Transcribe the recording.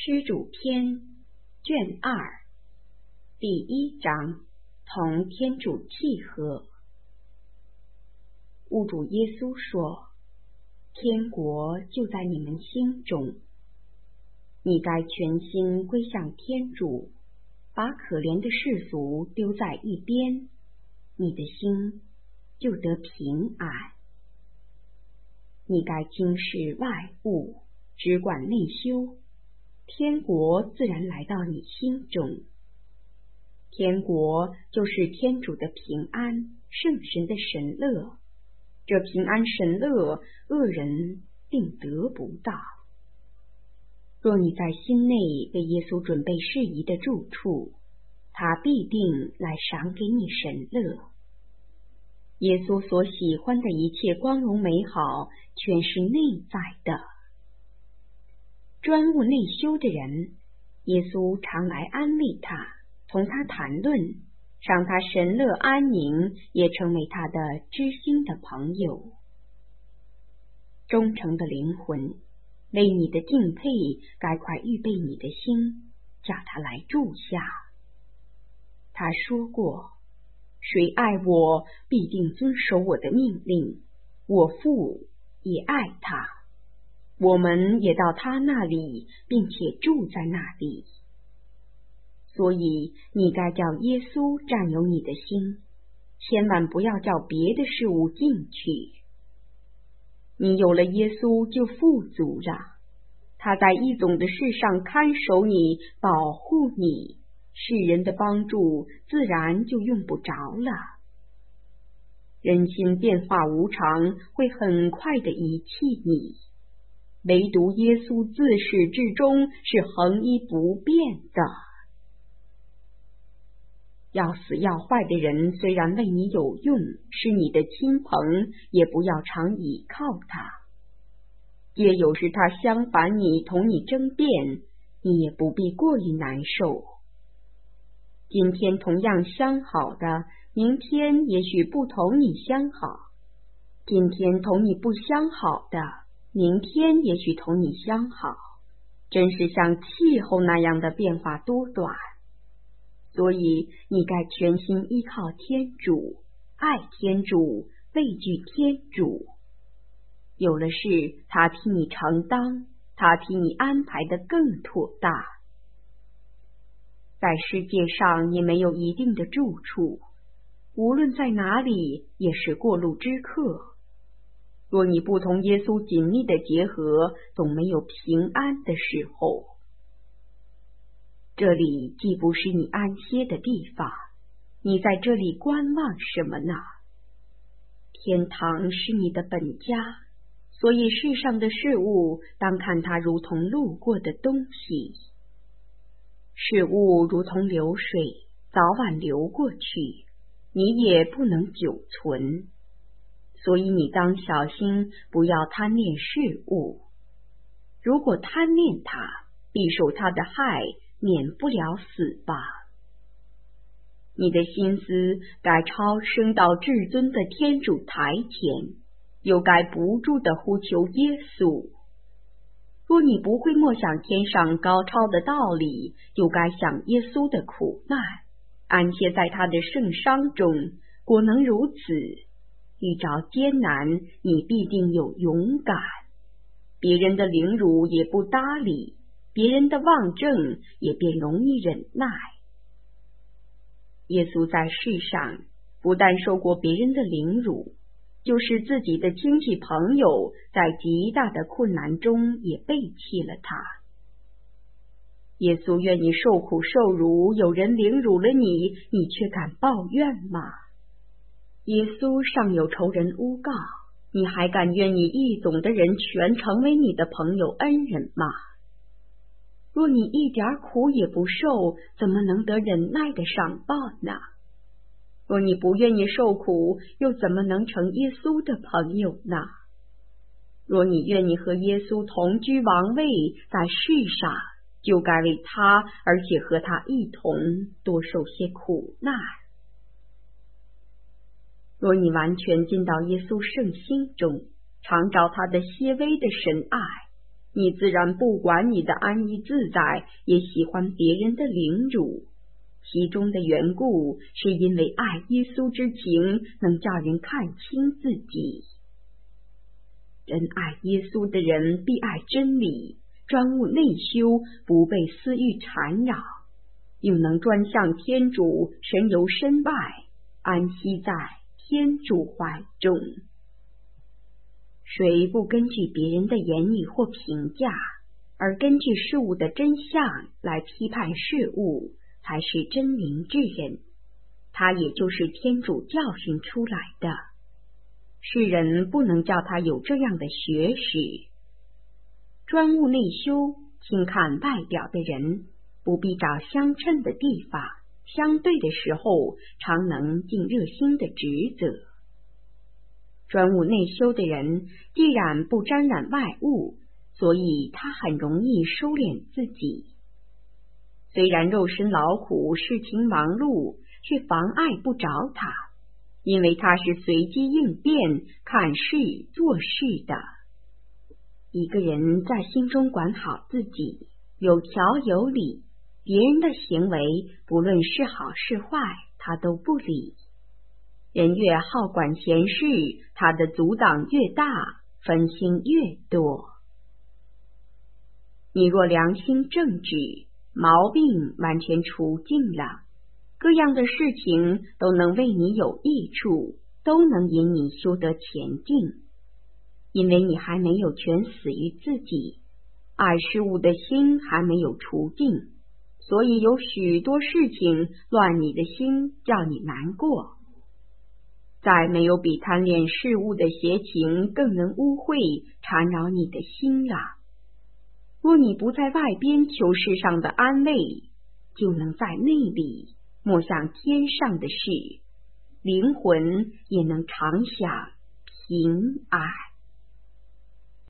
施主篇卷2第1章同天主契合。物主耶稣说，天国就在你们心中，你该全心归向天主，把可怜的世俗丢在一边，你的心就得平安。你该轻视外物，只管内修，天国自然来到你心中。天国就是天主的平安，圣神的神乐。这平安神乐，恶人定得不到。若你在心内为耶稣准备适宜的住处，他必定来赏给你神乐。耶稣所喜欢的一切光荣美好，全是内在的。专务内修的人，耶稣常来安慰他，同他谈论，让他神乐安宁，也成为他的知心的朋友。忠诚的灵魂，为你的敬佩，该快预备你的心，叫他来住下。他说过，谁爱我，必定遵守我的命令，我父也爱他，我们也到他那里，并且住在那里。所以你该叫耶稣占有你的心，千万不要叫别的事物进去。你有了耶稣就富足了，他在一种的事上看守你，保护你，世人的帮助自然就用不着了。人心变化无常，会很快的遗弃你，唯独耶稣自始至终是恒一不变的。要死要坏的人虽然为你有用，是你的亲朋，也不要常倚靠他。也有时他相反你，同你争辩，你也不必过于难受。今天同样相好的，明天也许不同你相好；今天同你不相好的，明天也许同你相好。真是像气候那样的变化多短。所以你该全心依靠天主，爱天主，畏惧天主。有了事，他替你承担，他替你安排得更妥当。在世界上也没有一定的住处，无论在哪里也是过路之客。若你不同耶稣紧密的结合，总没有平安的时候。这里既不是你安歇的地方，你在这里观望什么呢？天堂是你的本家，所以世上的事物当看它如同路过的东西。事物如同流水，早晚流过去，你也不能久存。所以你当小心，不要贪恋事物。如果贪恋它，必受它的害，免不了死吧。你的心思该超升到至尊的天主台前，又该不住地呼求耶稣。若你不会默想天上高超的道理，又该想耶稣的苦难，安歇在他的圣伤中。果能如此，遇着艰难，你必定有勇敢，别人的凌辱也不搭理，别人的妄证也便容易忍耐。耶稣在世上不但受过别人的凌辱，就是自己的亲戚朋友在极大的困难中也背弃了他。耶稣愿你受苦受辱，有人凌辱了你，你却敢抱怨吗？耶稣尚有仇人诬告，你还敢愿你异种的人全成为你的朋友恩人吗？若你一点苦也不受，怎么能得忍耐的赏报呢？若你不愿意受苦，又怎么能成耶稣的朋友呢？若你愿意和耶稣同居王位，在世上就该为他，而且和他一同多受些苦难。若你完全进到耶稣圣心中，常照他的些微的神爱， 你自然不管你的安逸自在，也喜欢别人的凌辱。其中的缘故，是因为爱耶稣之情能叫人看清自己。真爱耶稣的人必爱真理，专务内修，不被私欲缠绕，又能专向天主，神游身外，安息在天主怀中。谁不根据别人的言语或评价，而根据事物的真相来批判事物，才是真明之人。他也就是天主教训出来的。世人不能叫他有这样的学识。专务内修，轻看外表的人，不必找相称的地方，相对的时候常能尽热心的职责。专务内修的人，既然不沾染外物，所以他很容易收敛自己。虽然肉身劳苦，事情忙碌，却妨碍不着他，因为他是随机应变，看事做事的。一个人在心中管好自己，有条有理，别人的行为不论是好是坏，他都不理。人越好管闲事，他的阻挡越大，分心越多。你若良心正直，毛病完全除尽了，各样的事情都能为你有益处，都能引你修得前进。因为你还没有全死于自己，爱事物的心还没有除尽，所以有许多事情乱你的心，叫你难过。再没有比贪恋事物的邪情更能污秽缠扰你的心了。若你不在外边求世上的安慰，就能在内里默想天上的事，灵魂也能常享平安。